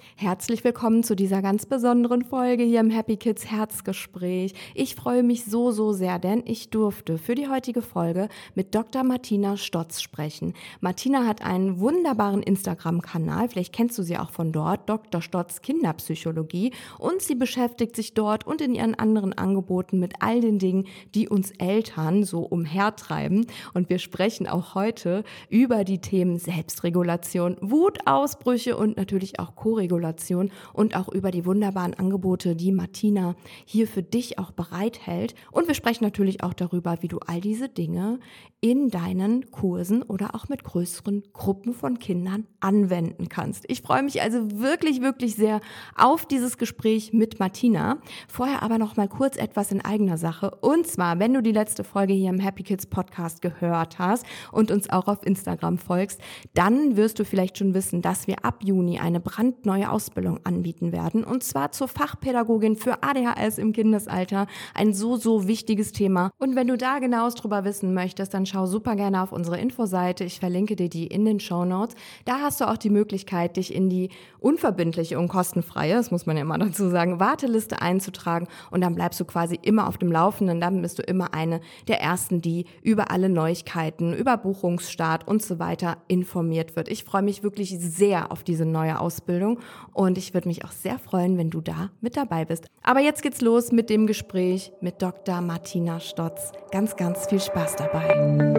Herzlich willkommen zu dieser ganz besonderen Folge hier im Happy Kids Herzgespräch. Ich freue mich so sehr, denn ich durfte für die heutige Folge mit Dr. Martina Stotz sprechen. Martina hat einen wunderbaren Instagram-Kanal, vielleicht kennst du sie auch von dort, Dr. Stotz Kinderpsychologie, und sie beschäftigt sich dort und in ihren anderen Angeboten mit all den Dingen, die uns Eltern so umhertreiben. Und wir sprechen auch heute über die Themen Selbstregulation, Wutausbrüche und natürlich auch Koregulation und auch über die wunderbaren Angebote, die Martina hier für dich auch bereithält. Und wir sprechen natürlich auch darüber, wie du all diese Dinge in deinen Kursen oder auch mit größeren Gruppen von Kindern anwenden kannst. Ich freue mich also wirklich sehr auf dieses Gespräch mit Martina. Vorher aber noch mal kurz etwas in eigener Sache. Und zwar, wenn du die letzte Folge hier im Happy Kids Podcast gehört hast und uns auch auf Instagram folgst, dann wirst du vielleicht schon wissen, dass wir ab Juni eine brandneue Ausbildung anbieten werden. Und zwar zur Fachpädagogin für ADHS im Kindesalter. Ein so wichtiges Thema. Und wenn du da genaues drüber wissen möchtest, dann schau super gerne auf unsere Infoseite. Ich verlinke dir die in den Shownotes. Da hast du auch die Möglichkeit, dich in die unverbindliche und kostenfreie, das muss man ja immer dazu sagen, Warteliste einzutragen. Und dann bleibst du quasi immer auf dem Laufenden. Dann bist du immer eine der Ersten, die über alle Neuigkeiten, über Buchungsstart und so weiter informiert wird. Ich freue mich wirklich sehr auf diese neue Ausbildung und ich würde mich auch sehr freuen, wenn du da mit dabei bist. Aber jetzt geht's los mit dem Gespräch mit Dr. Martina Stotz. Ganz viel Spaß dabei.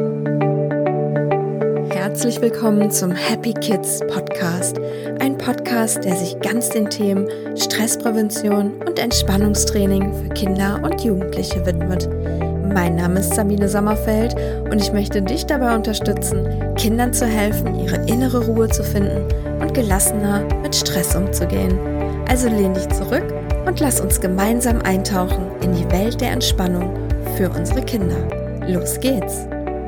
Herzlich willkommen zum Happy Kids Podcast. Ein Podcast, der sich ganz den Themen Stressprävention und Entspannungstraining für Kinder und Jugendliche widmet. Mein Name ist Sabine Sommerfeld und ich möchte dich dabei unterstützen, Kindern zu helfen, ihre innere Ruhe zu finden und gelassener mit Stress umzugehen. Also lehn dich zurück und lass uns gemeinsam eintauchen in die Welt der Entspannung für unsere Kinder. Los geht's!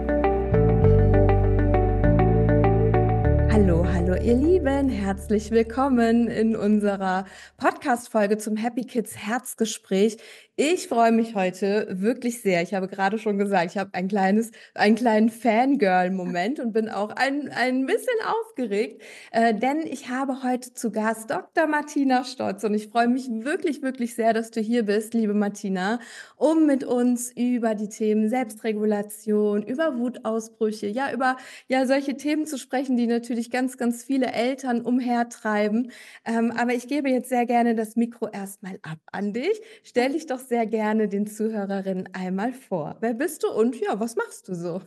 Hallo ihr Lieben, herzlich willkommen in unserer Podcast-Folge zum Happy Kids Herzgespräch. Ich freue mich heute wirklich sehr. Ich habe gerade schon gesagt, ich habe einen kleinen Fangirl-Moment und bin auch ein bisschen aufgeregt, denn ich habe heute zu Gast Dr. Martina Stotz und ich freue mich wirklich sehr, dass du hier bist, liebe Martina, um mit uns über die Themen Selbstregulation, über Wutausbrüche, über solche Themen zu sprechen, die natürlich ganz viele Eltern umhertreiben. Aber ich gebe jetzt sehr gerne das Mikro erstmal ab an dich. Stell dich doch sehr gerne den Zuhörerinnen einmal vor. Wer bist du und was machst du so?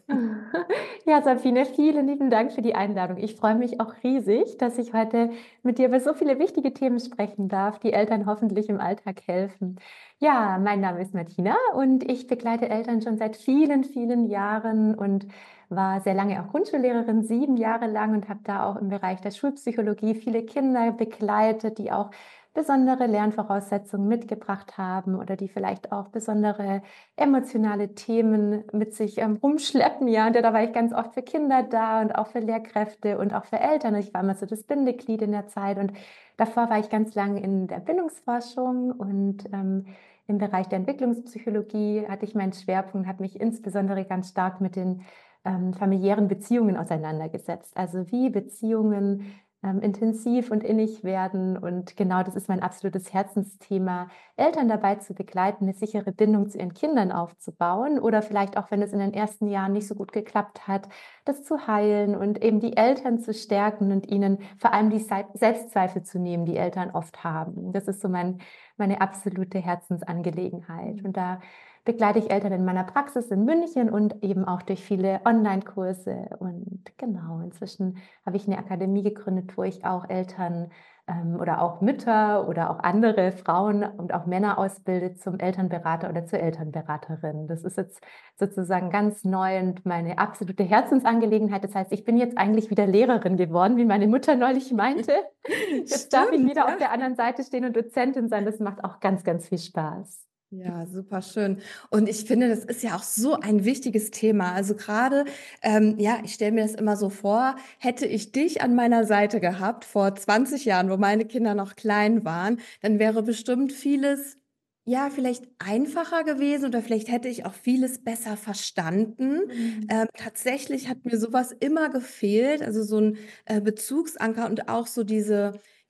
Ja, Sabine, vielen lieben Dank für die Einladung. Ich freue mich auch riesig, dass ich heute mit dir über so viele wichtige Themen sprechen darf, die Eltern hoffentlich im Alltag helfen. Ja, mein Name ist Martina und ich begleite Eltern schon seit vielen Jahren und war sehr lange auch Grundschullehrerin, 7 Jahre lang, und habe da auch im Bereich der Schulpsychologie viele Kinder begleitet, die auch besondere Lernvoraussetzungen mitgebracht haben oder die vielleicht auch besondere emotionale Themen mit sich rumschleppen. Ja, und da war ich ganz oft für Kinder da und auch für Lehrkräfte und auch für Eltern. Ich war immer so das Bindeglied in der Zeit, und davor war ich ganz lange in der Bindungsforschung und im Bereich der Entwicklungspsychologie hatte ich meinen Schwerpunkt, habe mich insbesondere ganz stark mit den familiären Beziehungen auseinandergesetzt. Also wie Beziehungen intensiv und innig werden. Und genau das ist mein absolutes Herzensthema, Eltern dabei zu begleiten, eine sichere Bindung zu ihren Kindern aufzubauen oder vielleicht auch, wenn es in den ersten Jahren nicht so gut geklappt hat, das zu heilen und eben die Eltern zu stärken und ihnen vor allem die Selbstzweifel zu nehmen, die Eltern oft haben. Das ist so meine absolute Herzensangelegenheit. Und da begleite ich Eltern in meiner Praxis in München und eben auch durch viele Online-Kurse. Und genau, inzwischen habe ich eine Akademie gegründet, wo ich auch Eltern oder auch Mütter oder auch andere Frauen und auch Männer ausbilde zum Elternberater oder zur Elternberaterin. Das ist jetzt sozusagen ganz neu und meine absolute Herzensangelegenheit. Das heißt, ich bin jetzt eigentlich wieder Lehrerin geworden, wie meine Mutter neulich meinte. Jetzt darf ich wieder auf der anderen Seite stehen und Dozentin sein. Das macht auch ganz viel Spaß. Ja, super schön. Und ich finde, das ist ja auch so ein wichtiges Thema. Also gerade, ich stelle mir das immer so vor, hätte ich dich an meiner Seite gehabt vor 20 Jahren, wo meine Kinder noch klein waren, dann wäre bestimmt vieles, vielleicht einfacher gewesen oder vielleicht hätte ich auch vieles besser verstanden. Tatsächlich hat mir sowas immer gefehlt, also so ein Bezugsanker und auch so diese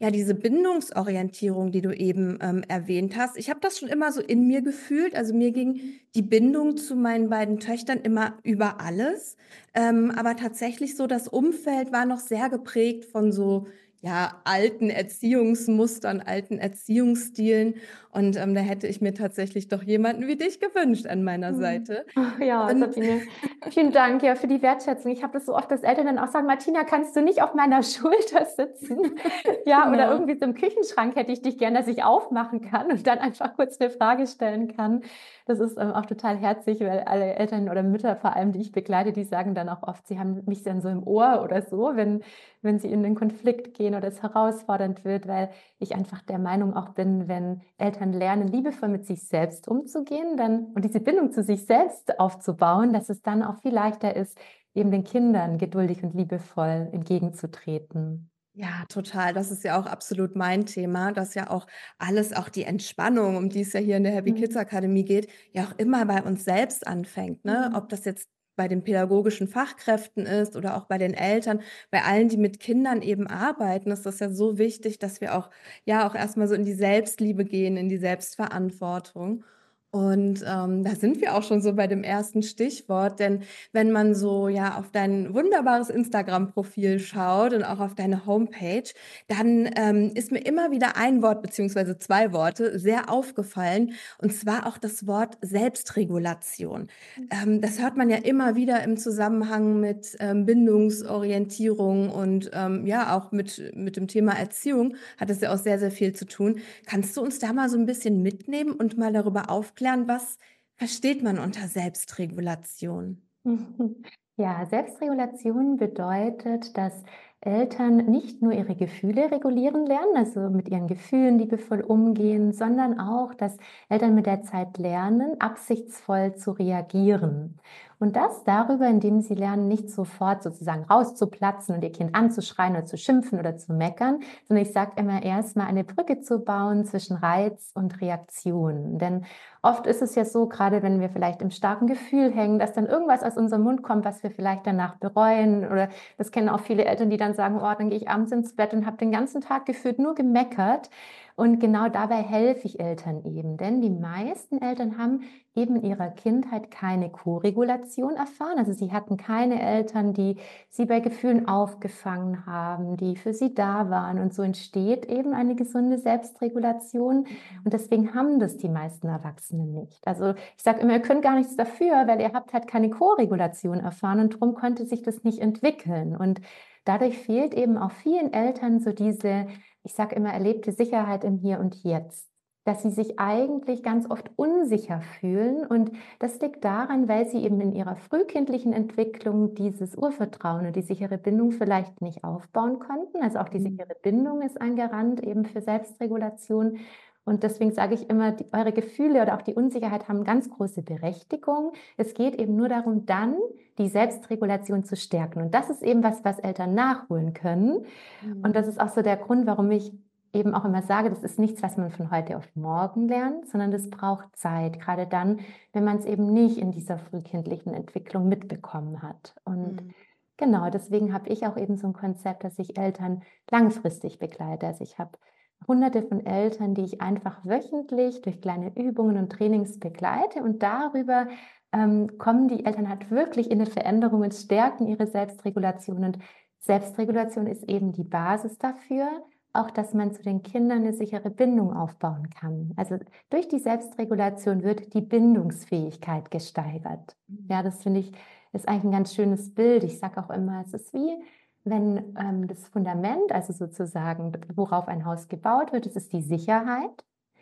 ja, diese Bindungsorientierung, die du eben erwähnt hast. Ich habe das schon immer so in mir gefühlt. Also mir ging die Bindung zu meinen beiden Töchtern immer über alles. Aber tatsächlich so, das Umfeld war noch sehr geprägt von so, ja, alten Erziehungsmustern, alten Erziehungsstilen. Und da hätte ich mir tatsächlich doch jemanden wie dich gewünscht an meiner Mhm. Seite. Ach ja, Und Sabine, vielen Dank, ja, für die Wertschätzung. Ich habe das so oft, dass Eltern dann auch sagen: „Martina, kannst du nicht auf meiner Schulter sitzen?“ Ja, oder genau. irgendwie so im Küchenschrank hätte ich dich gern, dass ich aufmachen kann und dann einfach kurz eine Frage stellen kann. Das ist, auch total herzig, weil alle Eltern oder Mütter vor allem, die ich begleite, die sagen dann auch oft, sie haben mich dann so im Ohr oder so, wenn sie in den Konflikt gehen oder es herausfordernd wird, weil ich einfach der Meinung auch bin, wenn Eltern lernen, liebevoll mit sich selbst umzugehen, dann und diese Bindung zu sich selbst aufzubauen, dass es dann auch viel leichter ist, eben den Kindern geduldig und liebevoll entgegenzutreten. Ja, total. Das ist ja auch absolut mein Thema, dass ja auch alles, auch die Entspannung, um die es ja hier in der Happy Kids Mhm. Akademie geht, ja auch immer bei uns selbst anfängt, ne? Ob Mhm. das jetzt bei den pädagogischen Fachkräften ist oder auch bei den Eltern, bei allen, die mit Kindern eben arbeiten, ist das ja so wichtig, dass wir auch ja auch erst mal so in die Selbstliebe gehen, in die Selbstverantwortung. Und, da sind wir auch schon so bei dem ersten Stichwort, denn wenn man so, ja, auf dein wunderbares Instagram-Profil schaut und auch auf deine Homepage, dann, ist mir immer wieder ein Wort beziehungsweise 2 Worte sehr aufgefallen, und zwar auch das Wort Selbstregulation. Das hört man ja immer wieder im Zusammenhang mit, Bindungsorientierung und, ja, auch mit dem Thema Erziehung hat es ja auch sehr, sehr viel zu tun. Kannst du uns da mal so ein bisschen mitnehmen und mal darüber aufklären, was versteht man unter Selbstregulation? Mhm. Ja, Selbstregulation bedeutet, dass Eltern nicht nur ihre Gefühle regulieren lernen, also mit ihren Gefühlen liebevoll umgehen, sondern auch, dass Eltern mit der Zeit lernen, absichtsvoll zu reagieren. Und das darüber, indem sie lernen, nicht sofort sozusagen rauszuplatzen und ihr Kind anzuschreien oder zu schimpfen oder zu meckern, sondern ich sage immer erst mal eine Brücke zu bauen zwischen Reiz und Reaktion. Denn oft ist es ja so, gerade wenn wir vielleicht im starken Gefühl hängen, dass dann irgendwas aus unserem Mund kommt, was wir vielleicht danach bereuen. Oder das kennen auch viele Eltern, die dann sagen, oh, dann gehe ich abends ins Bett und habe den ganzen Tag gefühlt nur gemeckert. Und genau dabei helfe ich Eltern eben, denn die meisten Eltern haben eben in ihrer Kindheit keine Co-Regulation erfahren. Also sie hatten keine Eltern, die sie bei Gefühlen aufgefangen haben, die für sie da waren. Und so entsteht eben eine gesunde Selbstregulation. Und deswegen haben das die meisten Erwachsenen nicht. Also ich sage immer, ihr könnt gar nichts dafür, weil ihr habt halt keine Co-Regulation erfahren und darum konnte sich das nicht entwickeln. Und dadurch fehlt eben auch vielen Eltern so diese, ich sage immer, erlebte Sicherheit im Hier und Jetzt. Dass sie sich eigentlich ganz oft unsicher fühlen. Und das liegt daran, weil sie eben in ihrer frühkindlichen Entwicklung dieses Urvertrauen und die sichere Bindung vielleicht nicht aufbauen konnten. Also auch die Mhm. sichere Bindung ist ein Garant eben für Selbstregulation. Und deswegen sage ich immer, eure Gefühle oder auch die Unsicherheit haben ganz große Berechtigung. Es geht eben nur darum, dann die Selbstregulation zu stärken. Und das ist eben was, was Eltern nachholen können. Und das Mhm. ist auch so der Grund, warum ich eben auch immer sage, das ist nichts, was man von heute auf morgen lernt, sondern das braucht Zeit. Gerade dann, wenn man es eben nicht in dieser frühkindlichen Entwicklung mitbekommen hat. Und Mhm. genau, deswegen habe ich auch eben so ein Konzept, dass ich Eltern langfristig begleite. Also ich habe Hunderte von Eltern, die ich einfach wöchentlich durch kleine Übungen und Trainings begleite und darüber kommen die Eltern halt wirklich in eine Veränderung und stärken ihre Selbstregulation. Und Selbstregulation ist eben die Basis dafür, auch dass man zu den Kindern eine sichere Bindung aufbauen kann. Also durch die Selbstregulation wird die Bindungsfähigkeit gesteigert. Ja, Mhm. das finde ich ist eigentlich ein ganz schönes Bild. Ich sage auch immer, es ist wie wenn das Fundament, also sozusagen, worauf ein Haus gebaut wird, das ist die Sicherheit.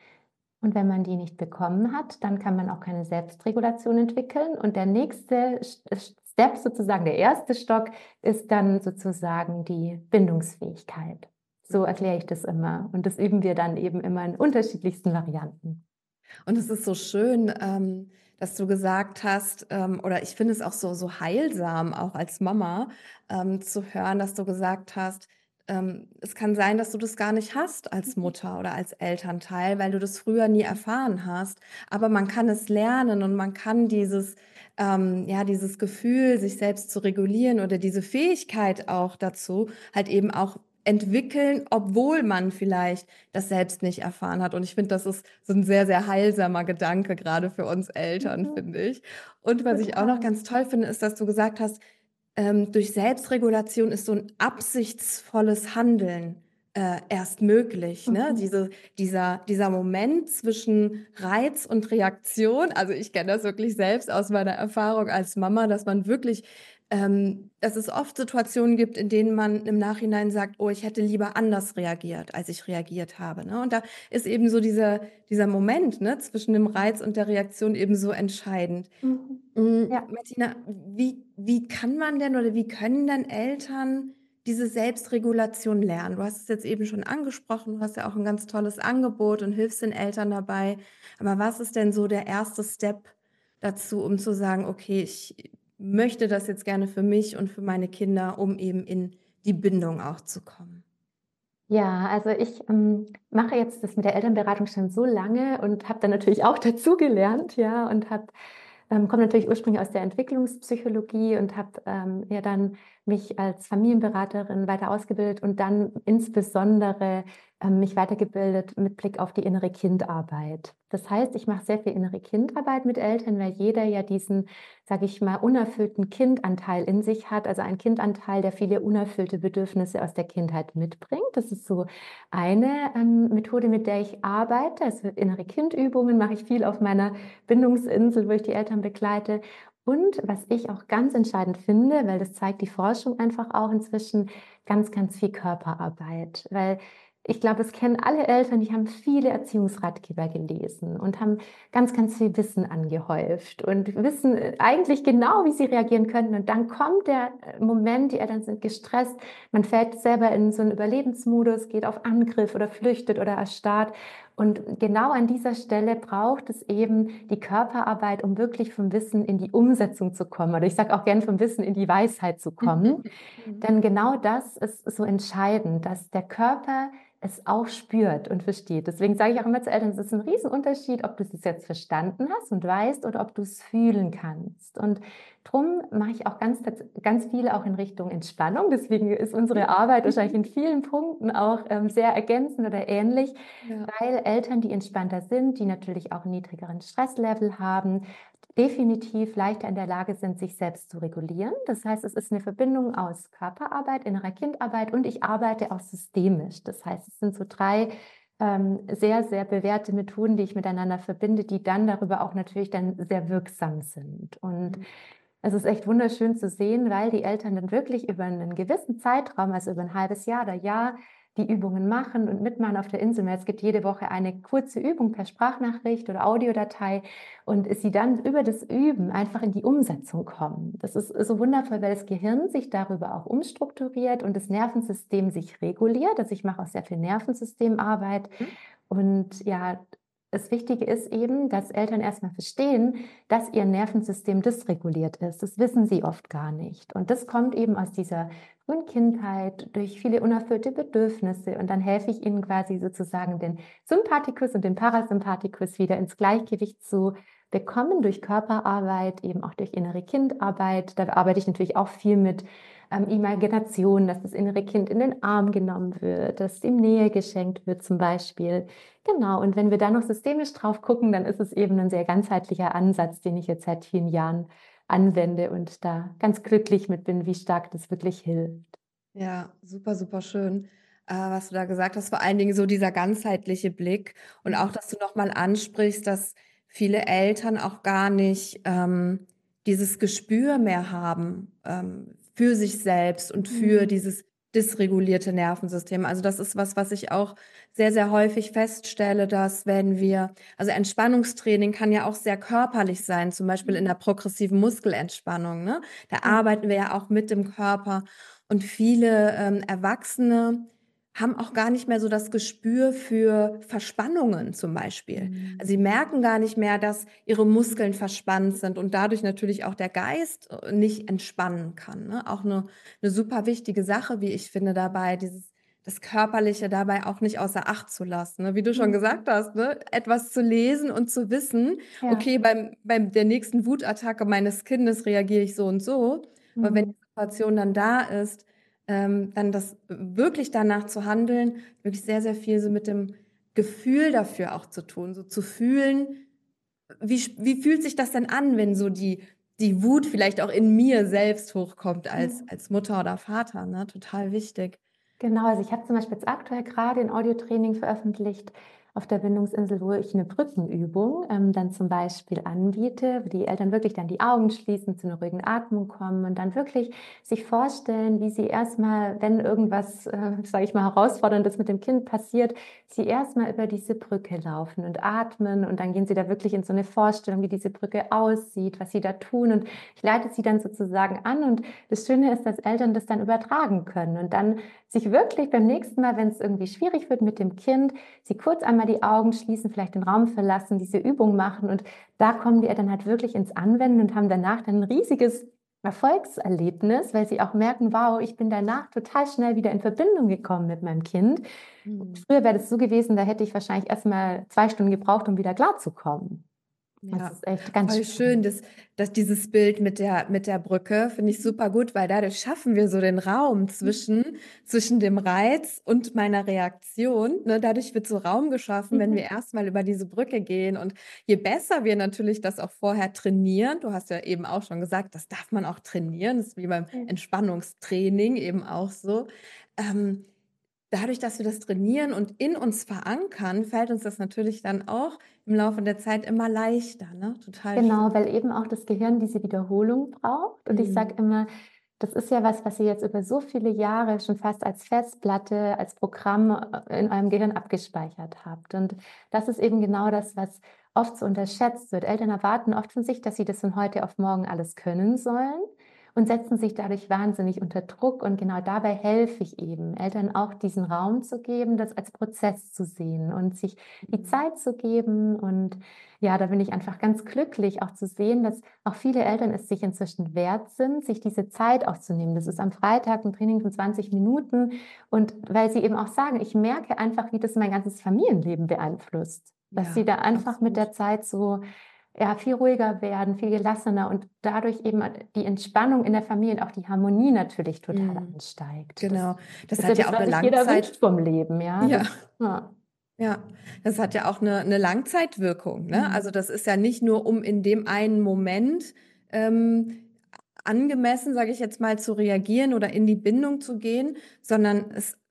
Und wenn man die nicht bekommen hat, dann kann man auch keine Selbstregulation entwickeln. Und der nächste Step, sozusagen der erste Stock, ist dann sozusagen die Bindungsfähigkeit. So Mhm. erkläre ich das immer. Und das üben wir dann eben immer in unterschiedlichsten Varianten. Und es ist so schön, dass du gesagt hast, oder ich finde es auch so heilsam, auch als Mama, zu hören, dass du gesagt hast, es kann sein, dass du das gar nicht hast als Mutter oder als Elternteil, weil du das früher nie erfahren hast. Aber man kann es lernen und man kann ja, dieses Gefühl, sich selbst zu regulieren oder diese Fähigkeit auch dazu, halt eben auch entwickeln, obwohl man vielleicht das selbst nicht erfahren hat. Und ich finde, das ist so ein sehr, sehr heilsamer Gedanke, gerade für uns Eltern, Mhm. finde ich. Und was ich auch noch Total. ganz toll finde, ist, dass du gesagt hast, durch Selbstregulation ist so ein absichtsvolles Handeln erst möglich. Ne? Mhm. Dieser Moment zwischen Reiz und Reaktion, also ich kenne das wirklich selbst aus meiner Erfahrung als Mama, dass man wirklich, dass es oft Situationen gibt, in denen man im Nachhinein sagt, oh, ich hätte lieber anders reagiert, als ich reagiert habe. Ne? Und da ist eben so dieser Moment, ne, zwischen dem Reiz und der Reaktion eben so entscheidend. Mhm. Ja. Martina, wie kann man denn oder wie können denn Eltern diese Selbstregulation lernen? Du hast es jetzt eben schon angesprochen, du hast ja auch ein ganz tolles Angebot und hilfst den Eltern dabei. Aber was ist denn so der erste Step dazu, um zu sagen, okay, ich möchte das jetzt gerne für mich und für meine Kinder, um eben in die Bindung auch zu kommen? Ja, also ich, mache jetzt das mit der Elternberatung schon so lange und habe dann natürlich auch dazugelernt, ja, und komme natürlich ursprünglich aus der Entwicklungspsychologie und habe, ja dann mich als Familienberaterin weiter ausgebildet und dann insbesondere, mich weitergebildet mit Blick auf die innere Kindarbeit. Das heißt, ich mache sehr viel innere Kindarbeit mit Eltern, weil jeder ja diesen, sage ich mal, unerfüllten Kindanteil in sich hat, also ein Kindanteil, der viele unerfüllte Bedürfnisse aus der Kindheit mitbringt. Das ist so eine, Methode, mit der ich arbeite. Also innere Kindübungen mache ich viel auf meiner Bindungsinsel, wo ich die Eltern begleite. Und was ich auch ganz entscheidend finde, weil das zeigt die Forschung einfach auch inzwischen, ganz, ganz viel Körperarbeit. Weil ich glaube, es kennen alle Eltern, die haben viele Erziehungsratgeber gelesen und haben ganz, ganz viel Wissen angehäuft und wissen eigentlich genau, wie sie reagieren könnten. Und dann kommt der Moment, die Eltern sind gestresst, man fällt selber in so einen Überlebensmodus, geht auf Angriff oder flüchtet oder erstarrt. Und genau an dieser Stelle braucht es eben die Körperarbeit, um wirklich vom Wissen in die Umsetzung zu kommen. Oder ich sage auch gern vom Wissen in die Weisheit zu kommen. Denn genau das ist so entscheidend, dass der Körper es auch spürt und versteht. Deswegen sage ich auch immer zu Eltern, es ist ein Riesenunterschied, ob du es jetzt verstanden hast und weißt oder ob du es fühlen kannst. Und drum mache ich auch ganz viel auch in Richtung Entspannung. Deswegen ist unsere Arbeit wahrscheinlich in vielen Punkten auch sehr ergänzend oder ähnlich, Ja. weil Eltern, die entspannter sind, die natürlich auch einen niedrigeren Stresslevel haben, definitiv leichter in der Lage sind, sich selbst zu regulieren. Das heißt, es ist eine Verbindung aus Körperarbeit, innerer Kindarbeit und ich arbeite auch systemisch. Das heißt, es sind so drei sehr, sehr bewährte Methoden, die ich miteinander verbinde, die dann darüber auch natürlich dann sehr wirksam sind. Und es ist echt wunderschön zu sehen, weil die Eltern dann wirklich über einen gewissen Zeitraum, also über ein halbes Jahr oder Jahr, die Übungen machen und mitmachen auf der Insel. Es gibt jede Woche eine kurze Übung per Sprachnachricht oder Audiodatei und sie dann über das Üben einfach in die Umsetzung kommen. Das ist so wundervoll, weil das Gehirn sich darüber auch umstrukturiert und das Nervensystem sich reguliert. Also ich mache auch sehr viel Nervensystemarbeit und ja, das Wichtige ist eben, dass Eltern erstmal verstehen, dass ihr Nervensystem dysreguliert ist. Das wissen sie oft gar nicht. Und das kommt eben aus dieser frühen Kindheit durch viele unerfüllte Bedürfnisse. Und dann helfe ich ihnen quasi sozusagen den Sympathikus und den Parasympathikus wieder ins Gleichgewicht zu bekommen durch Körperarbeit, eben auch durch innere Kindarbeit. Da arbeite ich natürlich auch viel mit Imagination, dass das innere Kind in den Arm genommen wird, dass ihm Nähe geschenkt wird zum Beispiel. Genau, und wenn wir da noch systemisch drauf gucken, dann ist es eben ein sehr ganzheitlicher Ansatz, den ich jetzt seit vielen Jahren anwende und da ganz glücklich mit bin, wie stark das wirklich hilft. Ja, super, super schön, was du da gesagt hast. Vor allen Dingen so dieser ganzheitliche Blick und auch, Mhm. dass du noch mal ansprichst, dass viele Eltern auch gar nicht dieses Gespür mehr haben für sich selbst und für Mhm. dieses dysregulierte Nervensystem. Also das ist was, was ich auch sehr, sehr häufig feststelle, dass wenn wir, also Entspannungstraining kann ja auch sehr körperlich sein, zum Beispiel in der progressiven Muskelentspannung, ne? Da Ja. arbeiten wir ja auch mit dem Körper. Und viele Erwachsene haben auch gar nicht mehr so das Gespür für Verspannungen zum Beispiel. Also sie Mhm. merken gar nicht mehr, dass ihre Muskeln verspannt sind und dadurch natürlich auch der Geist nicht entspannen kann. Ne? Auch eine super wichtige Sache, wie ich finde, dabei, das Körperliche dabei auch nicht außer Acht zu lassen. Ne? Wie du schon Mhm. gesagt hast, ne? Etwas zu lesen und zu wissen, Ja. okay, beim der nächsten Wutattacke meines Kindes reagiere ich so und so. Aber wenn Mhm. die Situation dann da ist, dann das wirklich danach zu handeln, wirklich sehr, sehr viel so mit dem Gefühl dafür auch zu tun, so zu fühlen, wie fühlt sich das denn an, wenn so die Wut vielleicht auch in mir selbst hochkommt Mhm. als Mutter oder Vater, ne? Total wichtig. Genau, also ich habe zum Beispiel jetzt aktuell gerade ein Audiotraining veröffentlicht auf der Bindungsinsel, wo ich eine Brückenübung, dann zum Beispiel anbiete, wo die Eltern wirklich dann die Augen schließen, zu einer ruhigen Atmung kommen und dann wirklich sich vorstellen, wie sie erstmal, wenn irgendwas, sage ich mal, Herausforderndes mit dem Kind passiert, sie erstmal über diese Brücke laufen und atmen und dann gehen sie da wirklich in so eine Vorstellung, wie diese Brücke aussieht, was sie da tun und ich leite sie dann sozusagen an und das Schöne ist, dass Eltern das dann übertragen können und dann sich wirklich beim nächsten Mal, wenn es irgendwie schwierig wird mit dem Kind, sie kurz einmal die Augen schließen, vielleicht den Raum verlassen, diese Übung machen und da kommen die Eltern halt wirklich ins Anwenden und haben danach dann ein riesiges Erfolgserlebnis, weil sie auch merken, wow, ich bin danach total schnell wieder in Verbindung gekommen mit meinem Kind. Mhm. Früher wäre das so gewesen, da hätte ich wahrscheinlich erst mal 2 Stunden gebraucht, um wieder klarzukommen. Das Ja, ist echt ganz voll schön, spannend. dass dieses Bild mit der Brücke finde ich super gut, weil dadurch schaffen wir so den Raum zwischen dem Reiz und meiner Reaktion. Ne? Dadurch wird so Raum geschaffen, wenn wir Mhm. erstmal über diese Brücke gehen. Und je besser wir natürlich das auch vorher trainieren, du hast ja eben auch schon gesagt, das darf man auch trainieren, das ist wie beim Ja. Entspannungstraining eben auch so. Ähm, Dadurch, dass wir das trainieren und in uns verankern, fällt uns das natürlich dann auch im Laufe der Zeit immer leichter, ne? Total schön. Genau, weil eben auch das Gehirn diese Wiederholung braucht. Und ich sage Mhm. immer, das ist ja was, was ihr jetzt über so viele Jahre schon fast als Festplatte, als Programm in eurem Gehirn abgespeichert habt. Und das ist eben genau das, was oft so unterschätzt wird. Eltern erwarten oft von sich, dass sie das von heute auf morgen alles können sollen und setzen sich dadurch wahnsinnig unter Druck. Und genau dabei helfe ich eben, Eltern auch diesen Raum zu geben, das als Prozess zu sehen und sich die Mhm. Zeit zu geben und ja, da bin ich einfach ganz glücklich, auch zu sehen, dass auch viele Eltern es sich inzwischen wert sind, sich diese Zeit auch zu nehmen. Das ist am Freitag ein Training von 20 Minuten und weil sie eben auch sagen: „Ich merke einfach, wie das mein ganzes Familienleben beeinflusst.“ Dass sie Ja, da einfach mit absolut. der Zeit so, ja, viel ruhiger werden, viel gelassener und dadurch eben die Entspannung in der Familie und auch die Harmonie natürlich total Mhm. ansteigt. Das Genau. Das ist ja hat ja das, auch was eine sich jeder Langzeit wünscht vom Leben, ja, ja, das ja. ja. Das hat ja auch eine Langzeitwirkung, ne? Also, Mhm. das ist ja nicht nur, um in dem einen Moment, ähm, angemessen, sage ich jetzt mal, zu reagieren oder in die Bindung zu gehen, sondern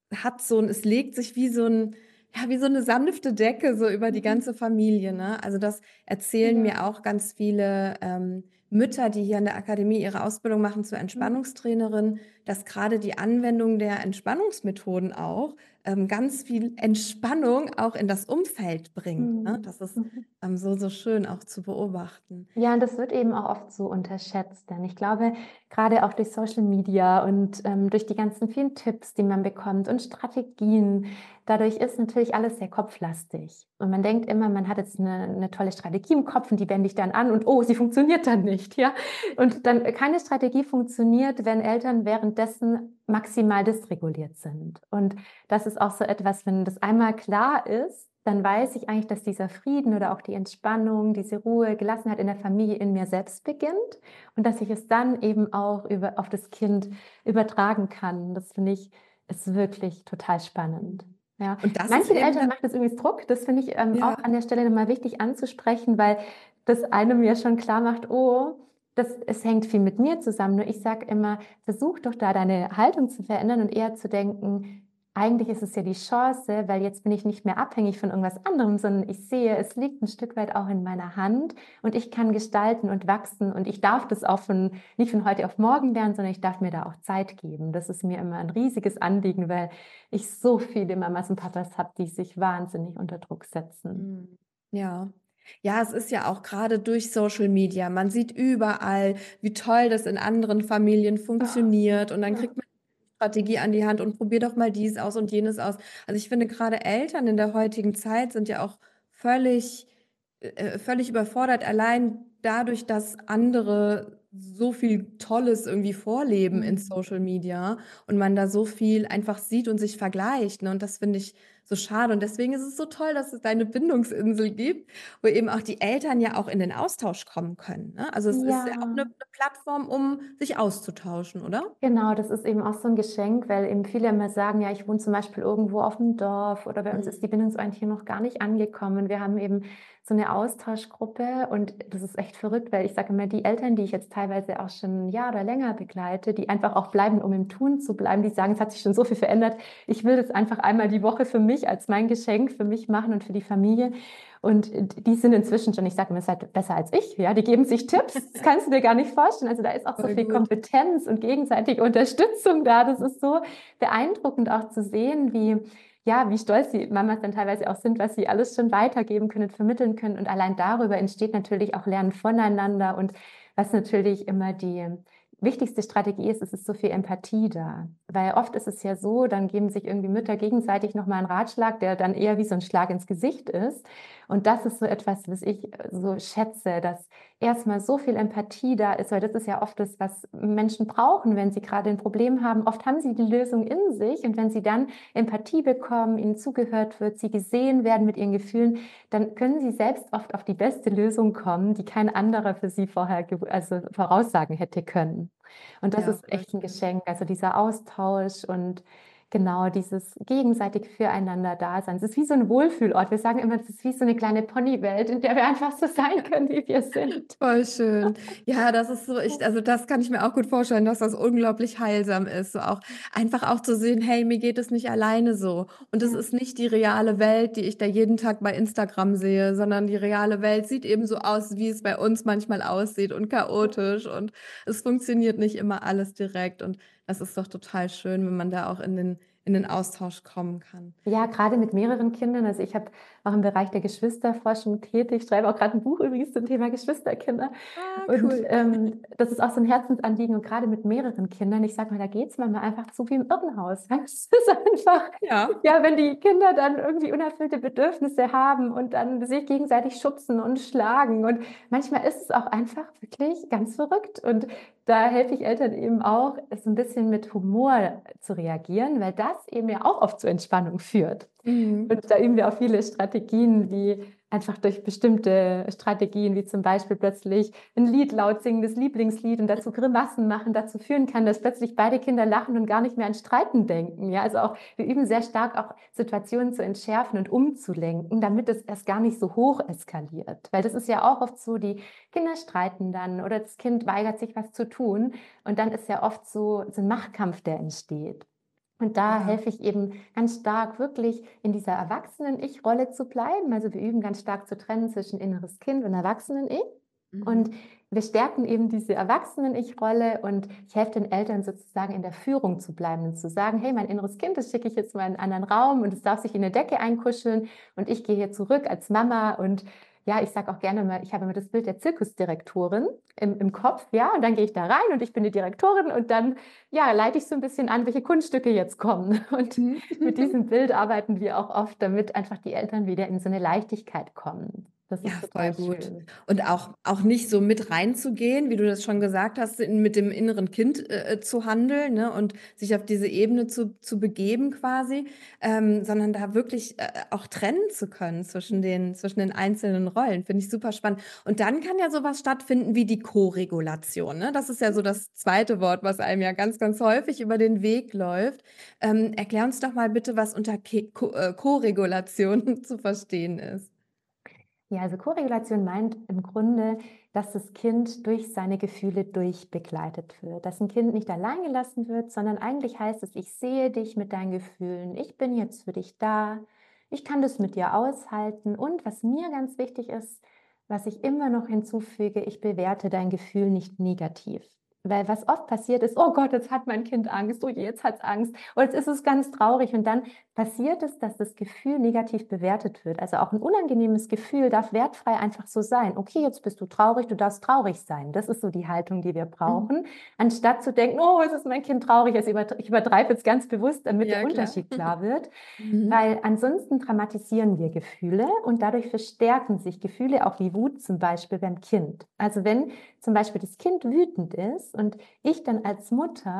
es legt sich wie so 'n ja, wie so 'ne sanfte Decke so über die Mhm. ganze Familie, ne? Also, das erzählen Ja. mir auch ganz viele, Mütter, die hier an der Akademie ihre Ausbildung machen zur Mhm. Entspannungstrainerin, dass grade die Anwendung der Entspannungsmethoden auch, ganz viel Entspannung auch in das Umfeld bringt, ne? Mhm. Das ist, Mhm. so, so schön auch zu beobachten. Ja, und das wird eben auch oft so unterschätzt, denn ich glaube, gerade auch durch Social Media und, durch die ganzen vielen Tipps, die man bekommt und Strategien, dadurch ist natürlich alles sehr kopflastig. Und man denkt immer, man hat jetzt eine tolle Strategie im Kopf und die wende ich dann an und, oh, sie funktioniert dann nicht, ja? Und dann keine Strategie funktioniert, wenn Eltern währenddessen maximal dysreguliert sind. Und das ist auch so etwas, wenn das einmal klar ist, dann weiß ich eigentlich, dass dieser Frieden oder auch die Entspannung, diese Ruhe, Gelassenheit in der Familie in mir selbst beginnt und dass ich es dann eben auch auf das Kind übertragen kann. Das finde ich, ist wirklich total spannend. Mhm. Ja. Und das ist Manchen eben Eltern dann macht es übrigens Druck. Das finde ich ja, auch an der Stelle nochmal wichtig anzusprechen, weil das einem ja schon klar macht, oh, es hängt viel mit mir zusammen. Nur ich sage immer, versuch doch da deine Haltung zu verändern und eher zu denken, eigentlich ist es ja die Chance, weil jetzt bin ich nicht mehr abhängig von irgendwas anderem, sondern ich sehe, es liegt ein Stück weit auch in meiner Hand und ich kann gestalten und wachsen und ich darf das auch nicht von heute auf morgen lernen, sondern ich darf mir da auch Zeit geben. Das ist mir immer ein riesiges Anliegen, weil ich so viele Mamas und Papas habe, die sich wahnsinnig unter Druck setzen. mhm. Ja. Ja, es ist ja auch grade durch Social Media. Man sieht überall, wie toll das in anderen Familien Ah, funktioniert und dann ja. kriegt man Strategie an die Hand und probier doch mal dies aus und jenes aus. Also, ich finde grade Eltern in der heutigen Zeit sind ja auch völlig völlig überfordert, allein dadurch, dass andere so viel Tolles irgendwie vorleben in Mhm. Social Media und man da so viel einfach sieht und sich vergleicht, ne? Und das finde ich so schade. Und deswegen ist es so toll, dass es deine Bindungsinsel gibt, wo eben auch die Eltern ja auch in den Austausch kommen können, ne? Also, es ist ja auch Ja. 'ne Plattform, um sich auszutauschen, oder? Genau, das ist eben auch so 'n Geschenk, weil eben viele immer sagen: „Ja, ich wohne zum Beispiel irgendwo auf'm Dorf oder bei uns ist Mhm. die Bindungsorientierung noch gar nicht angekommen.“ Wir haben eben so 'ne Austauschgruppe und das ist echt verrückt, weil ich sage immer, die Eltern, die ich jetzt teilweise auch schon 'n Jahr oder länger begleite, die einfach auch bleiben, um im Tun zu bleiben, die sagen: „Es hat sich schon so viel verändert. Ich will das einfach einmal die Woche für mich als mein Geschenk für mich machen und für die Familie.“ Und die sind inzwischen schon, ich sage immer, ihr seid besser als ich, ja, die geben sich Tipps, das kannst du dir gar nicht vorstellen. Also, da ist auch so Voll viel gut. Kompetenz und gegenseitige Unterstützung da. Das ist so beeindruckend auch zu sehen, wie ja, wie stolz die Mamas dann teilweise auch sind, was sie alles schon weitergeben können und vermitteln können. Und allein darüber entsteht natürlich auch Lernen voneinander. Und was natürlich immer die wichtigste Strategie ist, ist so viel Empathie da. Weil oft ist es ja so, dann geben sich irgendwie Mütter gegenseitig noch mal 'n Ratschlag, der dann eher wie so 'n Schlag ins Gesicht ist. Und das ist so etwas, was ich so schätze, dass erst mal so viel Empathie da ist, weil das ist ja oft das, was Menschen brauchen, wenn sie grade 'n Problem haben. Oft haben sie die Lösung in sich und wenn sie dann Empathie bekommen, ihnen zugehört wird, sie gesehen werden mit ihren Gefühlen, dann können sie selbst oft auf die beste Lösung kommen, die kein anderer für sie vorher voraussagen hätte können. Und das Ja, ist voll echt 'n schön. Geschenk, also dieser Austausch und genau dieses gegenseitig füreinander Dasein. Es ist wie so 'n Wohlfühlort. Wir sagen immer, das ist wie so 'ne kleine Ponywelt, in der wir einfach so sein können, wie wir sind. Voll schön. Ja, das ist so also, das kann ich mir auch gut vorstellen, dass das unglaublich heilsam ist. So auch einfach auch zu sehen: „Hey, mir geht es nicht alleine so. Und es Ja. ist nicht die reale Welt, die ich da jeden Tag bei Instagram sehe, sondern die reale Welt sieht eben so aus, wie es bei uns manchmal aussieht und chaotisch und es funktioniert nicht immer alles direkt.“ Und das ist doch total schön, wenn man da auch in den Austausch kommen kann. Ja, grade mit mehreren Kindern. Also, ich habe auch im Bereich der Geschwisterforschung tätig, schreibe auch grad 'n Buch übrigens zum Thema Geschwisterkinder. Ah, Und, cool. das ist auch so 'n Herzensanliegen und grade mit mehreren Kindern, ich sage mal, da geht's manchmal einfach zu wie im Irrenhaus. Es ist einfach Ja. ja, wenn die Kinder dann irgendwie unerfüllte Bedürfnisse haben und dann sich gegenseitig schubsen und schlagen und manchmal ist es auch einfach wirklich ganz verrückt und da helfe ich Eltern eben auch, es 'n bisschen mit Humor zu reagieren, weil das eben ja auch oft zur Entspannung führt. Mhm. Und da üben wir auch viele Strategien, wie einfach durch bestimmte Strategien, wie zum Beispiel plötzlich 'n Lied laut singen, das Lieblingslied und dazu Grimassen machen, dazu führen kann, dass plötzlich beide Kinder lachen und gar nicht mehr an Streiten denken. Ja, also auch wir üben sehr stark auch Situationen zu entschärfen und umzulenken, damit es erst gar nicht so hoch eskaliert. Weil das ist ja auch oft so, die Kinder streiten dann oder das Kind weigert sich, was zu tun und dann ist ja oft so 'n Machtkampf, der entsteht. Und da Ja. helfe ich eben ganz stark, wirklich in dieser Erwachsenen-Ich-Rolle zu bleiben. Also, wir üben ganz stark zu trennen zwischen inneres Kind und Erwachsenen-Ich. Und Mhm. wir stärken eben diese Erwachsenen-Ich-Rolle und ich helfe den Eltern sozusagen in der Führung zu bleiben und zu sagen: „Hey, mein inneres Kind, das schicke ich jetzt mal in 'n anderen Raum und es darf sich in 'ne Decke einkuscheln und ich gehe hier zurück als Mama.“ Und ja, ich sage auch gerne mal, ich habe immer das Bild der Zirkusdirektorin im Kopf, ja, und dann gehe ich da rein und ich bin die Direktorin und dann, ja, leite ich so 'n bisschen an, welche Kunststücke jetzt kommen. Und Mhm. mit diesem Bild arbeiten wir auch oft, damit einfach die Eltern wieder in so 'ne Leichtigkeit kommen. Das Ja, ist voll total gut. schön. Und auch nicht so mit reinzugehen, wie du das schon gesagt hast, mit dem inneren Kind, zu handeln, ne, und sich auf diese Ebene zu begeben quasi, sondern da wirklich, auch trennen zu können zwischen den einzelnen Rollen. Finde ich super spannend. Und dann kann ja so was stattfinden wie die Koregulation, ne? Das ist ja so das zweite Wort, was einem ja ganz, ganz häufig über den Weg läuft. Erklär uns doch mal bitte, was unter Koregulation zu verstehen ist. Ja, also Koregulation meint im Grunde, dass das Kind durch seine Gefühle durchbegleitet wird. Dass ein Kind nicht allein gelassen wird, sondern eigentlich heißt es, ich sehe dich mit deinen Gefühlen, ich bin jetzt für dich da, ich kann das mit dir aushalten und was mir ganz wichtig ist, was ich immer noch hinzufüge, ich bewerte dein Gefühl nicht negativ. Weil was oft passiert ist, oh Gott, jetzt hat mein Kind Angst, oh je, jetzt hat es Angst, oder jetzt ist es ganz traurig und dann passiert es, dass das Gefühl negativ bewertet wird. Also auch ein unangenehmes Gefühl darf wertfrei einfach so sein. Okay, jetzt bist du traurig, du darfst traurig sein. Das ist so die Haltung, die wir Mhm. brauchen, anstatt zu denken, oh, es ist mein Kind traurig. Also ich übertreibe jetzt ganz bewusst, damit der Ja, klar. Unterschied klar wird. Mhm. Weil ansonsten dramatisieren wir Gefühle und dadurch verstärken sich Gefühle, auch wie Wut zum Beispiel beim Kind. Also wenn zum Beispiel das Kind wütend ist und ich dann als Mutter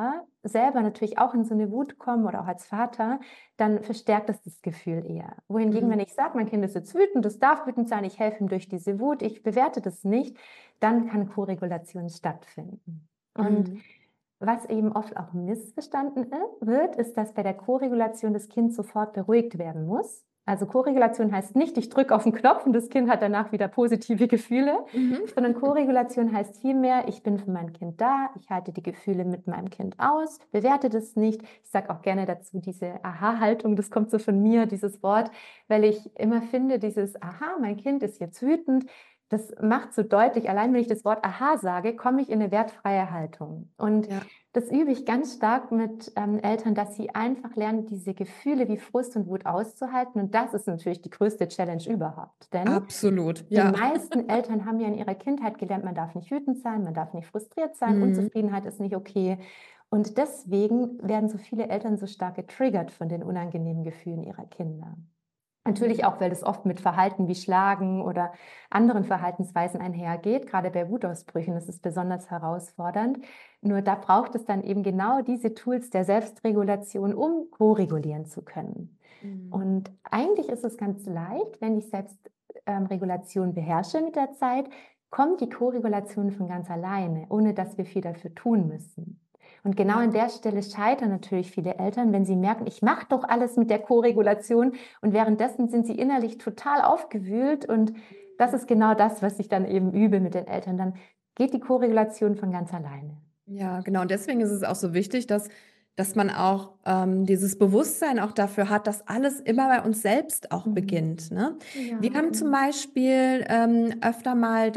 selber natürlich auch in so eine Wut komme oder auch als Vater, dann verstärkt das Gefühl eher. Wohingegen, wenn ich sage, mein Kind ist jetzt wütend, das darf wütend sein, ich helfe ihm durch diese Wut, ich bewerte das nicht, dann kann Koregulation stattfinden. Und Mhm. was eben oft auch missverstanden wird, ist, dass bei der Koregulation das Kind sofort beruhigt werden muss. Also Koregulation heißt nicht, ich drücke auf den Knopf und das Kind hat danach wieder positive Gefühle, Mhm. sondern Koregulation heißt vielmehr, ich bin für mein Kind da, ich halte die Gefühle mit meinem Kind aus, bewerte das nicht. Ich sage auch gerne dazu diese Aha-Haltung, das kommt so von mir, dieses Wort, weil ich immer finde, dieses Aha, mein Kind ist jetzt wütend, das macht so deutlich, allein wenn ich das Wort Aha sage, komme ich in eine wertfreie Haltung. Und Ja, das übe ich ganz stark mit Eltern, dass sie einfach lernen, diese Gefühle wie Frust und Wut auszuhalten. Und das ist natürlich die größte Challenge überhaupt. Denn absolut. die Ja. meisten Eltern haben ja in ihrer Kindheit gelernt, man darf nicht wütend sein, man darf nicht frustriert sein, Mhm. Unzufriedenheit ist nicht okay. Und deswegen werden so viele Eltern so stark getriggert von den unangenehmen Gefühlen ihrer Kinder. Natürlich auch, weil das oft mit Verhalten wie Schlagen oder anderen Verhaltensweisen einhergeht. Gerade bei Wutausbrüchen ist es besonders herausfordernd. Nur da braucht es dann eben genau diese Tools der Selbstregulation, um ko-regulieren zu können. Mhm. Und eigentlich ist es ganz leicht, wenn ich Selbstregulation beherrsche mit der Zeit, kommt die Ko-Regulation von ganz alleine, ohne dass wir viel dafür tun müssen. Und genau Ja. an der Stelle scheitern natürlich viele Eltern, wenn sie merken, ich mache doch alles mit der Ko-Regulation und währenddessen sind sie innerlich total aufgewühlt. Und das ist genau das, was ich dann eben übe mit den Eltern. Dann geht die Ko-Regulation von ganz alleine. Ja, genau. Und deswegen ist es auch so wichtig, dass man auch dieses Bewusstsein auch dafür hat, dass alles immer bei uns selbst auch Mhm. beginnt. Ne? Wir Ja, haben zum genau. Beispiel öfter mal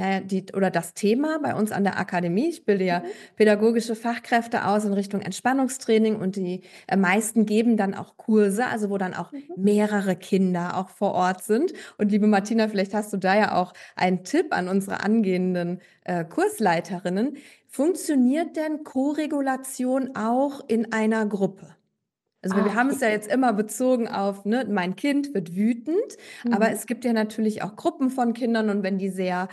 das Thema bei uns an der Akademie. Ich bilde ja Mhm. pädagogische Fachkräfte aus in Richtung Entspannungstraining und die meisten geben dann auch Kurse, also wo dann auch Mhm. mehrere Kinder auch vor Ort sind. Und liebe Martina, vielleicht hast du da ja auch einen Tipp an unsere angehenden Kursleiterinnen. Funktioniert denn Koregulation auch in einer Gruppe? Also wir Ah, haben es ja okay. jetzt immer bezogen auf, ne, mein Kind wird wütend, aber Mhm. es gibt ja natürlich auch Gruppen von Kindern und wenn die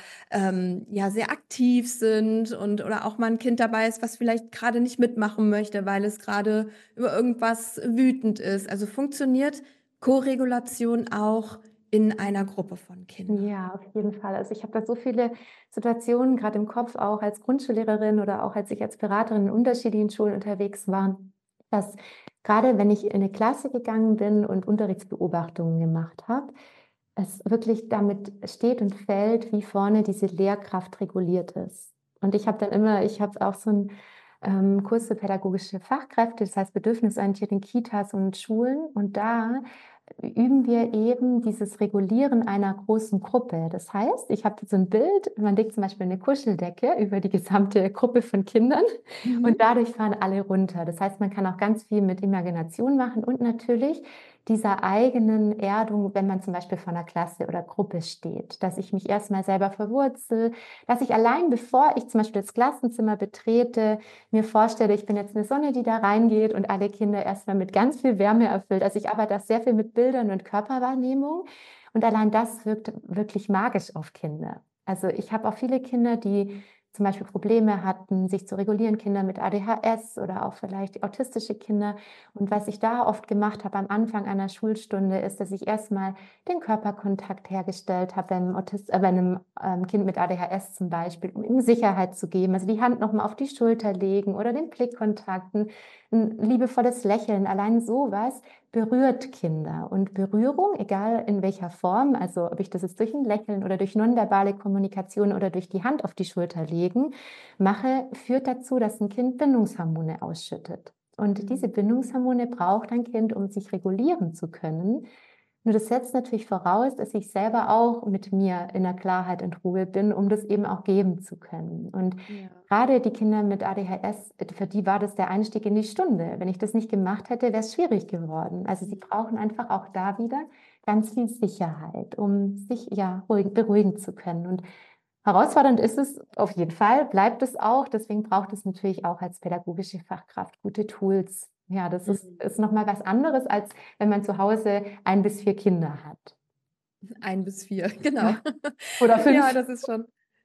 sehr aktiv sind und oder auch mal ein Kind dabei ist, was vielleicht gerade nicht mitmachen möchte, weil es gerade über irgendwas wütend ist. Also funktioniert Koregulation auch in einer Gruppe von Kindern? Ja, auf jeden Fall. Also ich habe da so viele Situationen gerade im Kopf, auch als Grundschullehrerin oder auch als ich als Beraterin in unterschiedlichen Schulen unterwegs war, dass gerade wenn ich in eine Klasse gegangen bin und Unterrichtsbeobachtungen gemacht habe, es wirklich damit steht und fällt, wie vorne diese Lehrkraft reguliert ist. Und ich habe auch so 'n Kurs für pädagogische Fachkräfte, das heißt bedürfnisorientiert in Kitas und Schulen. Und da üben wir eben dieses Regulieren einer großen Gruppe. Das heißt, ich habe so ein Bild, man legt zum Beispiel eine Kuscheldecke über die gesamte Gruppe von Kindern und Mhm. dadurch fahren alle runter. Das heißt, man kann auch ganz viel mit Imagination machen und natürlich dieser eigenen Erdung, wenn man zum Beispiel vor einer Klasse oder Gruppe steht, dass ich mich erst mal selber verwurzel, dass ich allein, bevor ich zum Beispiel das Klassenzimmer betrete, mir vorstelle, ich bin jetzt eine Sonne, die da reingeht und alle Kinder erst mal mit ganz viel Wärme erfüllt. Also, ich arbeite da sehr viel mit Bildern und Körperwahrnehmung und allein das wirkt wirklich magisch auf Kinder. Also, ich habe auch viele Kinder, die zum Beispiel Probleme hatten, sich zu regulieren, Kinder mit ADHS oder auch vielleicht autistische Kinder. Und was ich da oft gemacht habe am Anfang einer Schulstunde, ist, dass ich erst mal den Körperkontakt hergestellt habe bei 'nem Kind mit ADHS zum Beispiel, um ihm Sicherheit zu geben. Also, die Hand noch mal auf die Schulter legen oder den Blickkontakt, 'n liebevolles Lächeln. Allein so was berührt Kinder. Und Berührung, egal in welcher Form, also ob ich das jetzt durch ein Lächeln oder durch nonverbale Kommunikation oder durch die Hand auf die Schulter legen mache, führt dazu, dass ein Kind Bindungshormone ausschüttet. Und diese Bindungshormone braucht ein Kind, um sich regulieren zu können. Nur das setzt natürlich voraus, dass ich selber auch mit mir in der Klarheit und Ruhe bin, um das eben auch geben zu können. Und Ja. gerade die Kinder mit ADHS, für die war das der Einstieg in die Stunde. Wenn ich das nicht gemacht hätte, wäre es schwierig geworden. Also sie brauchen einfach auch da wieder ganz viel Sicherheit, um sich ja beruhigen zu können. Und herausfordernd ist es auf jeden Fall, bleibt es auch. Deswegen braucht es natürlich auch als pädagogische Fachkraft gute Tools. Ja, das Mhm. ist noch mal was anderes, als wenn man zu Hause 1 bis 4 Kinder hat. 1 bis 4, genau. Ja. Oder Ja, 5. das ist schon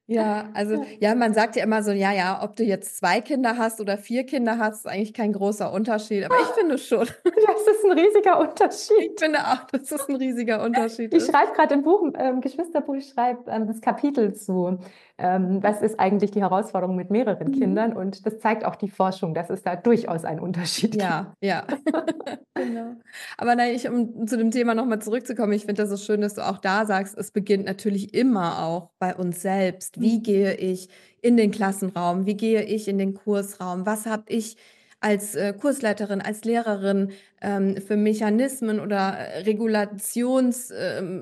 Ja, also Ja. ja, man sagt ja immer so, ja, ja, ob du jetzt 2 Kinder hast oder 4 Kinder hast, ist eigentlich kein großer Unterschied. Aber ich finde schon. Das ist ein riesiger Ich Unterschied. finde auch, dass das ein riesiger Unterschied Ich ist. schreibe gerade im Buch, Geschwisterbuch, ich schreibe das Kapitel zu, was ist eigentlich die Herausforderung mit mehreren Mhm. Kindern? Und das zeigt auch die Forschung, dass es da durchaus einen Unterschied gibt. Ja, ja, genau. Aber nein, um zu dem Thema noch mal zurückzukommen, ich finde das so schön, dass du auch da sagst, es beginnt natürlich immer auch bei uns selbst. Wie Mhm. gehe ich in den Klassenraum? Wie gehe ich in den Kursraum? Was habe ich als, Kursleiterin, als Lehrerin, für Mechanismen oder, Regulations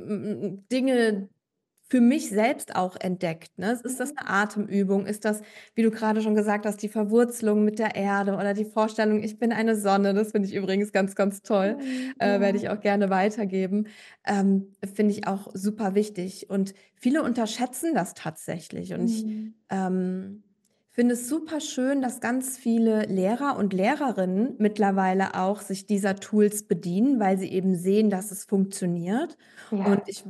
Dinge für mich selbst auch entdeckt, ne? Ist das Mhm. eine Atemübung? Ist das, wie du gerade schon gesagt hast, die Verwurzelung mit der Erde oder die Vorstellung, ich bin eine Sonne? Das finde ich übrigens ganz, ganz toll, Mhm. werde Ja. ich auch gerne weitergeben. Finde ich auch super wichtig und viele unterschätzen das tatsächlich und ich, Mhm. finde es super schön, dass ganz viele Lehrer und Lehrerinnen mittlerweile auch sich dieser Tools bedienen, weil sie eben sehen, dass es funktioniert und Ja. ich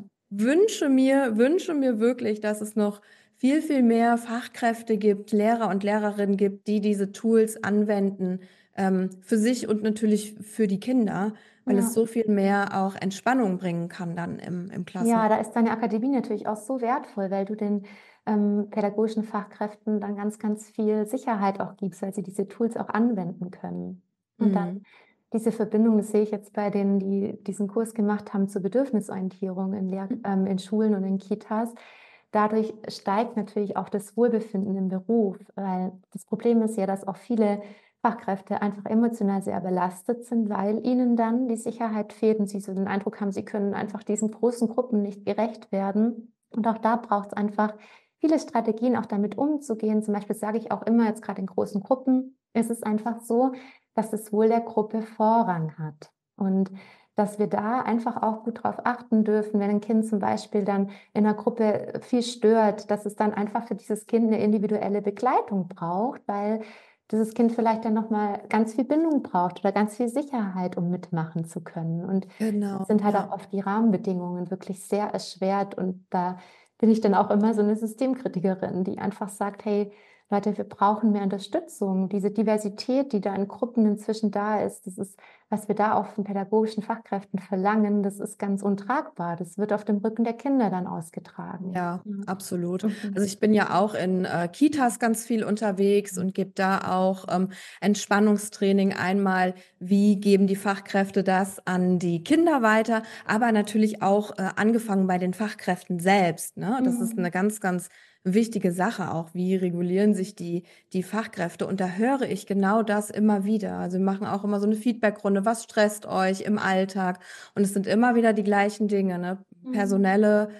wünsche mir wirklich, dass es noch viel, viel mehr Fachkräfte gibt, Lehrer und Lehrerinnen gibt, die diese Tools anwenden, für sich und natürlich für die Kinder, weil es Ja. so viel mehr auch Entspannung bringen kann dann im Ja, Klassenraum. da ist deine Akademie natürlich auch so wertvoll, weil du den pädagogischen Fachkräften dann ganz, ganz viel Sicherheit auch gibst, weil sie diese Tools auch anwenden können. Und dann Mhm. diese Verbindung, das sehe ich jetzt bei denen, die diesen Kurs gemacht haben zur Bedürfnisorientierung in Schulen und in Kitas. Dadurch steigt natürlich auch das Wohlbefinden im Beruf, weil das Problem ist ja, dass auch viele Fachkräfte einfach emotional sehr belastet sind, weil ihnen dann die Sicherheit fehlt und sie so den Eindruck haben, sie können einfach diesen großen Gruppen nicht gerecht werden. Und auch da braucht es einfach viele Strategien, auch damit umzugehen. Zum Beispiel sage ich auch immer, jetzt gerade in großen Gruppen, ist es einfach so, dass das Wohl der Gruppe Vorrang hat. Und dass wir da einfach auch gut drauf achten dürfen, wenn ein Kind zum Beispiel dann in einer Gruppe viel stört, dass es dann einfach für dieses Kind eine individuelle Begleitung braucht, weil dieses Kind vielleicht dann noch mal ganz viel Bindung braucht oder ganz viel Sicherheit, um mitmachen zu können. Und Genau, es sind halt ja. auch oft die Rahmenbedingungen wirklich sehr erschwert. Und da bin ich dann auch immer so eine Systemkritikerin, die einfach sagt: „Hey Leute, wir brauchen mehr Unterstützung.“ Diese Diversität, die da in Gruppen inzwischen da ist, das ist, was wir da auch von pädagogischen Fachkräften verlangen, das ist ganz untragbar. Das wird auf dem Rücken der Kinder dann ausgetragen. Ja, Ja. absolut. Mhm. Also, ich bin ja auch in, Kitas ganz viel unterwegs und gebe da auch, Entspannungstraining. Einmal, wie geben die Fachkräfte das an die Kinder weiter, aber natürlich auch, angefangen bei den Fachkräften selbst, ne? Das ist Mhm. eine ganz, ganz wichtige Sache auch. Wie regulieren sich die Fachkräfte? Und da höre ich genau das immer wieder. Also, wir machen auch immer so eine Feedbackrunde. Was stresst euch im Alltag? Und es sind immer wieder die gleichen Dinge, ne? Mhm. Personelle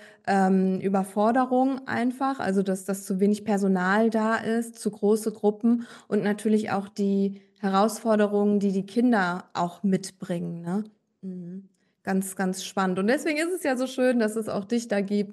Überforderung einfach, also dass zu wenig Personal da ist, zu große Gruppen und natürlich auch die Herausforderungen, die die Kinder auch mitbringen, ne? Mhm. Ganz, ganz spannend. Und deswegen ist es ja so schön, dass es auch dich da gibt,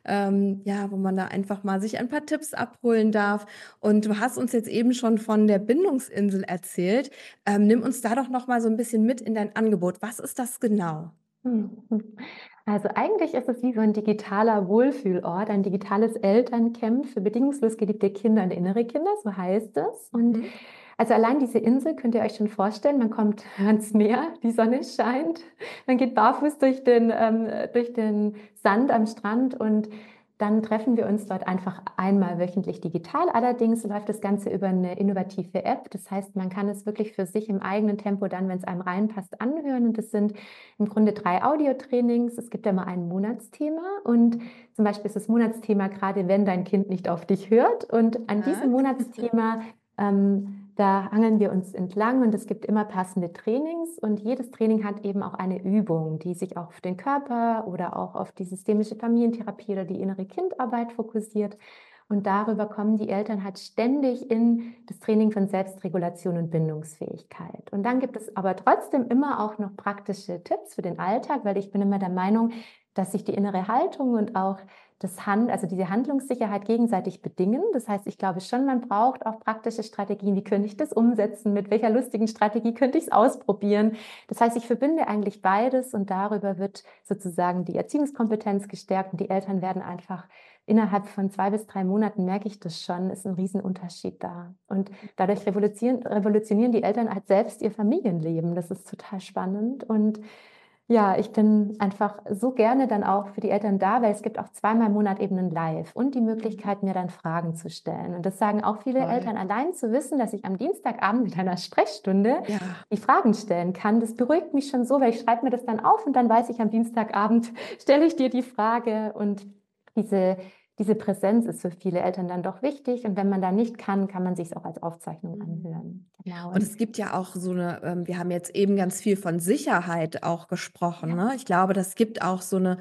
ja, wo man da einfach mal sich ein paar Tipps abholen darf. Und du hast uns jetzt eben schon von der Bindungsinsel erzählt. Nimm uns da doch noch mal so ein bisschen mit in dein Angebot. Was ist das genau? Mhm. Also eigentlich ist es wie so ein digitaler Wohlfühlort, ein digitales Elterncamp für bedingungslos geliebte Kinder und innere Kinder, so heißt es. Und Mhm. also allein diese Insel könnt ihr euch schon vorstellen, man kommt ans Meer, die Sonne scheint, man geht barfuß durch den Sand am Strand und dann treffen wir uns dort einfach einmal wöchentlich digital. Allerdings läuft das Ganze über eine innovative App. Das heißt, man kann es wirklich für sich im eigenen Tempo dann, wenn es einem reinpasst, anhören. Und das sind im Grunde 3 Audiotrainings. Es gibt ja immer ein Monatsthema und zum Beispiel ist das Monatsthema gerade, wenn dein Kind nicht auf dich hört. Und an Ja. diesem Monatsthema da hangeln wir uns entlang und es gibt immer passende Trainings und jedes Training hat eben auch eine Übung, die sich auch auf den Körper oder auch auf die systemische Familientherapie oder die innere Kindarbeit fokussiert. Und darüber kommen die Eltern halt ständig in das Training von Selbstregulation und Bindungsfähigkeit. Und dann gibt es aber trotzdem immer auch noch praktische Tipps für den Alltag, weil ich bin immer der Meinung, dass sich die innere Haltung und auch also diese Handlungssicherheit gegenseitig bedingen. Das heißt, ich glaube schon, man braucht auch praktische Strategien. Wie könnte ich das umsetzen? Mit welcher lustigen Strategie könnte ich es ausprobieren? Das heißt, ich verbinde eigentlich beides und darüber wird sozusagen die Erziehungskompetenz gestärkt und die Eltern werden einfach innerhalb von 2 bis 3 Monaten, merke ich das schon, ist ein Riesenunterschied da. Und dadurch revolutionieren die Eltern halt selbst ihr Familienleben. Das ist total spannend und ja, ich bin einfach so gerne dann auch für die Eltern da, weil es gibt auch zweimal im Monat eben ein Live und die Möglichkeit, mir dann Fragen zu stellen. Und das sagen auch viele Toll. Eltern, allein zu wissen, dass ich am Dienstagabend mit einer Sprechstunde Ja. die Fragen stellen kann, das beruhigt mich schon so, weil ich schreibe mir das dann auf und dann weiß ich, am Dienstagabend stelle ich dir die Frage und diese Präsenz ist für viele Eltern dann doch wichtig und wenn man da nicht kann, kann man sich's auch als Aufzeichnung anhören. Genau. Und es gibt ja auch so eine, wir haben jetzt eben ganz viel von Sicherheit auch gesprochen, ne? Ich glaube, das gibt auch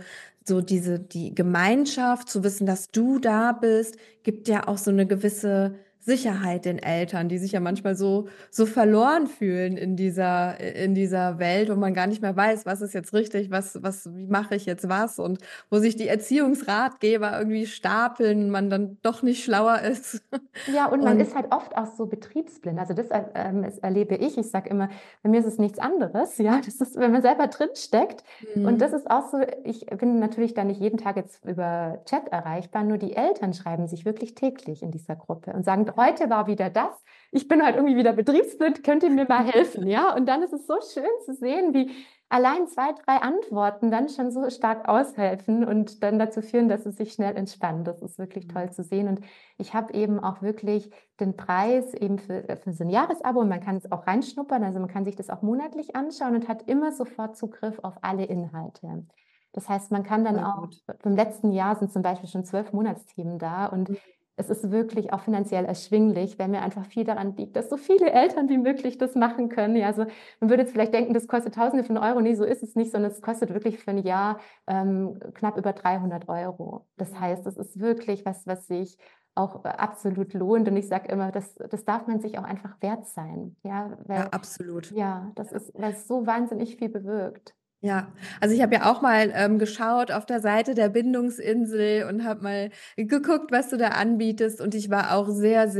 die Gemeinschaft, zu wissen, dass du da bist, gibt ja auch so eine gewisse Sicherheit den Eltern, die sich ja manchmal so verloren fühlen in dieser Welt, wo man gar nicht mehr weiß, was ist jetzt richtig, wie mache ich jetzt was und wo sich die Erziehungsratgeber irgendwie stapeln, man dann doch nicht schlauer ist. Ja, und man Und ist halt oft auch so betriebsblind. Also das erlebe ich. Ich sage immer, bei mir ist es nichts anderes. Ja, das ist, wenn man selber drin steckt. Und das mhm. ist auch so, ich bin natürlich da nicht jeden Tag jetzt über Chat erreichbar, nur die Eltern schreiben sich wirklich täglich in dieser Gruppe und sagen, heute war wieder das. Ich bin heute irgendwie wieder betriebsblind, könnt ihr mir mal helfen? Ja, und dann ist es so schön zu sehen, wie allein 2, 3 Antworten dann schon so stark aushelfen und dann dazu führen, dass es sich schnell entspannt. Das ist wirklich toll zu sehen. Und ich habe eben auch wirklich den Preis eben für so ein Jahresabo und man kann es auch reinschnuppern, also man kann sich das auch monatlich anschauen und hat immer sofort Zugriff auf alle Inhalte. Das heißt, man kann dann Voll auch, gut. im letzten Jahr sind zum Beispiel schon 12 Monatsthemen da und es ist wirklich auch finanziell erschwinglich, weil mir einfach viel daran liegt, dass so viele Eltern wie möglich das machen können. Ja, also man würde jetzt vielleicht denken, das kostet Tausende von Euro. Nee, so ist es nicht, sondern es kostet wirklich für ein Jahr knapp über 300 Euro. Das heißt, es ist wirklich was sich auch absolut lohnt. Und ich sage immer, das darf man sich auch einfach wert sein. Ja, Ja, weil absolut. ja, weil es so wahnsinnig viel bewirkt. Ja, also ich habe ja auch mal geschaut auf der Seite der Bindungsinsel und habe mal geguckt, was du da anbietest. Und ich war auch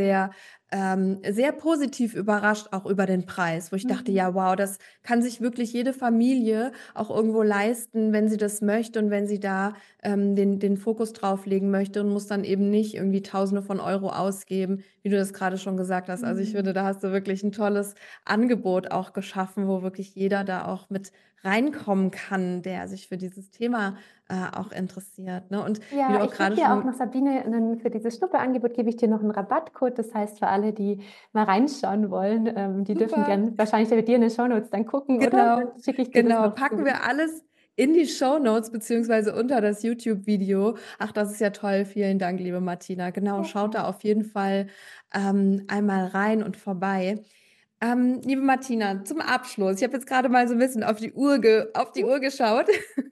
sehr positiv überrascht, auch über den Preis, wo ich dachte, Mhm. ja, wow, das kann sich wirklich jede Familie auch irgendwo leisten, wenn sie das möchte und wenn sie da den Fokus drauf legen möchte und muss dann eben nicht irgendwie Tausende von Euro ausgeben, wie du das gerade schon gesagt hast. Also ich finde, Mhm. da hast du wirklich ein tolles Angebot auch geschaffen, wo wirklich jeder da auch mit reinkommen kann, der sich für dieses Thema auch interessiert. Ne? Und wie Ja, du auch ich gebe gerade dir auch schon noch, Sabine, für dieses Schnupperangebot gebe ich dir noch einen Rabattcode. Das heißt, für alle, die mal reinschauen wollen, die dürfen super, gern wahrscheinlich bei dir in den Shownotes dann gucken, oder? genau, Dann schicke ich dir das genau, noch packen zu. wir alles in die Shownotes beziehungsweise unter das YouTube-Video. Ach, das ist ja toll. Vielen Dank, liebe Martina. Genau, Sehr schaut da gerne. auf jeden Fall einmal rein und vorbei. Liebe Martina, zum Abschluss. Ich habe jetzt gerade mal so ein bisschen auf die Uhr geschaut.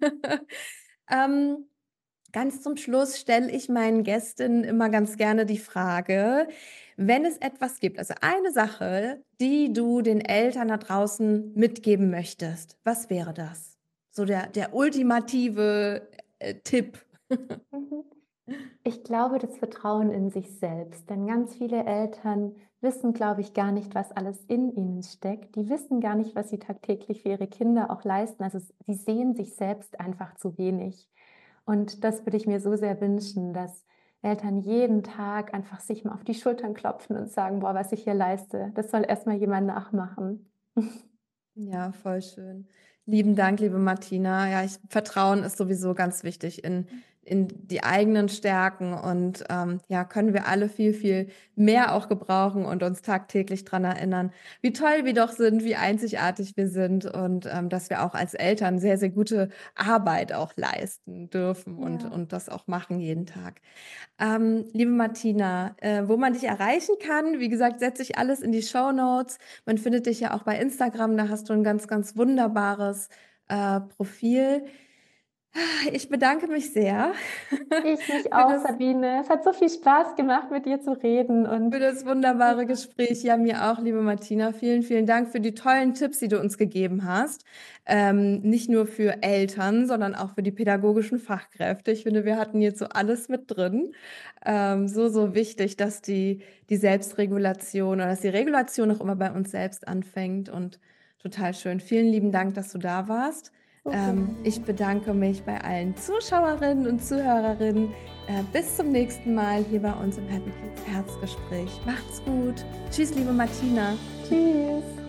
ähm, Ganz zum Schluss stelle ich meinen Gästinnen immer ganz gerne die Frage, wenn es etwas gibt, also eine Sache, die du den Eltern da draußen mitgeben möchtest, was wäre das? So der ultimative Tipp. Mhm. Ich glaube, das Vertrauen in sich selbst, denn ganz viele Eltern wissen, glaube ich, gar nicht, was alles in ihnen steckt. Die wissen gar nicht, was sie tagtäglich für ihre Kinder auch leisten. Also sie sehen sich selbst einfach zu wenig. Und das würde ich mir so sehr wünschen, dass Eltern jeden Tag einfach sich mal auf die Schultern klopfen und sagen, boah, was ich hier leiste, das soll erst mal jemand nachmachen. Ja, voll schön. Lieben Dank, liebe Martina. Ja, Vertrauen ist sowieso ganz wichtig in die eigenen Stärken und ja, können wir alle viel mehr auch gebrauchen und uns tagtäglich dran erinnern, wie toll wir doch sind, wie einzigartig wir sind und dass wir auch als Eltern sehr gute Arbeit auch leisten dürfen Ja. und das auch machen jeden Tag. Liebe Martina, wo man dich erreichen kann, wie gesagt, setze ich alles in die Shownotes. Man findet dich ja auch bei Instagram, da hast du ein ganz wunderbares Profil. Ich bedanke mich sehr Ich mich für auch, das Sabine. Es hat so viel Spaß gemacht, mit dir zu reden für und das wunderbare Gespräch. Ja, mir auch, liebe Martina. Vielen, vielen Dank für die tollen Tipps, die du uns gegeben hast. Nicht nur für Eltern, sondern auch für die pädagogischen Fachkräfte. Ich finde, wir hatten jetzt so alles mit drin. So wichtig, dass die Selbstregulation oder dass die Regulation auch immer bei uns selbst anfängt und total schön. Vielen lieben Dank, dass du da warst. so Ich gerne. bedanke mich bei allen Zuschauerinnen und Zuhörerinnen. Bis zum nächsten Mal hier bei uns im Happy Kids Herzgespräch. Macht's gut. Tschüss, liebe Martina. Tschüss.